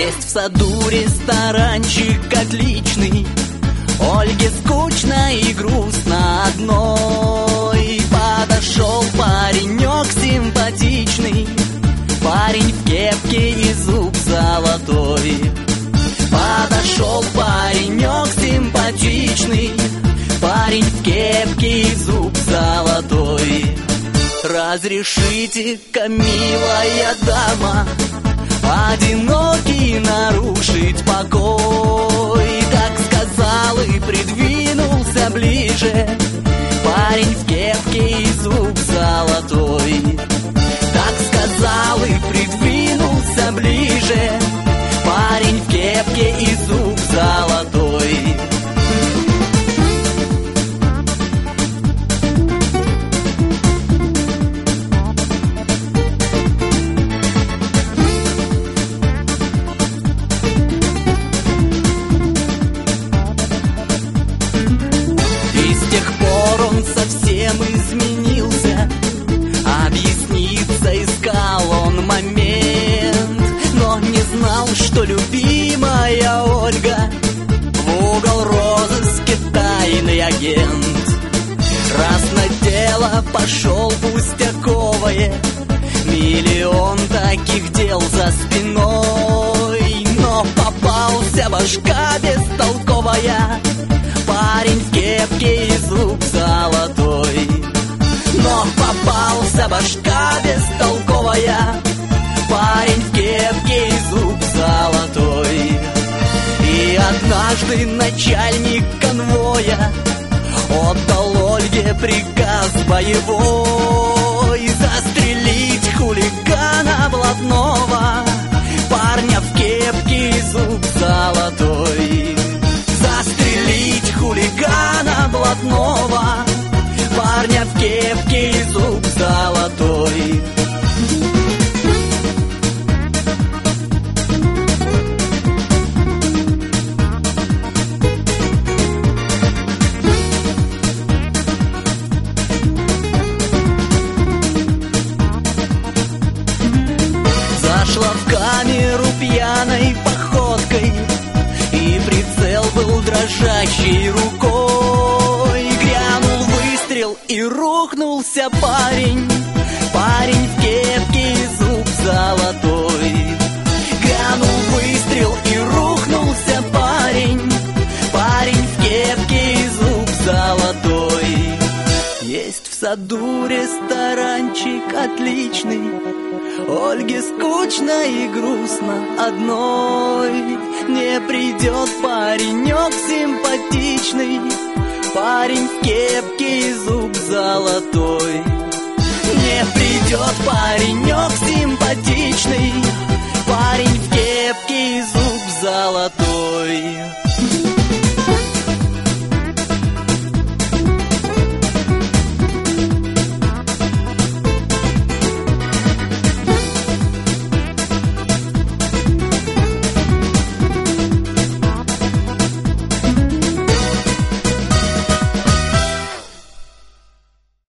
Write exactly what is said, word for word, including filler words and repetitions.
Есть в саду ресторанчик отличный, Ольге скучно и грустно одной. Подошел паренек симпатичный, парень в кепке и зуб золотой. Подошел паренек симпатичный, парень в кепке и зуб золотой. Разрешите-ка, милая дама, одинокий нарушить покой. Так сказал и придвинулся ближе парень в кепке и зуб золотой. Так сказал и придвинулся ближе парень в кепке и зуб золотой. Совсем изменился, объясниться искал он момент, но не знал, что любимая Ольга в угол розыске тайный агент. Раз на дело пошел пустяковое, миллион таких дел за спиной, но попался башка бестолковая, парень в кепке и зуб золотой. Но попался башка бестолковая, парень в кепке и зуб золотой. И однажды начальник конвоя отдал Ольге приказ боевой застрелить хулигана блатного, парня в кепке и зуб золотой. Застрелить хулигана блатного, парня в кепке и зуб золотой. Зашла в камеру пьяной походкой, и прицел был дрожащей рукой. Грянул выстрел и рухнулся парень, парень в кепке и зуб золотой. Грянул выстрел и рухнулся парень, парень в кепке и зуб золотой. Есть в саду ресторанчик отличный, Ольге скучно и грустно одной. Не придет паренек симпатичный, парень в кепке и зуб золотой. Не придет паренек симпатичный, парень в кепке и зуб золотой.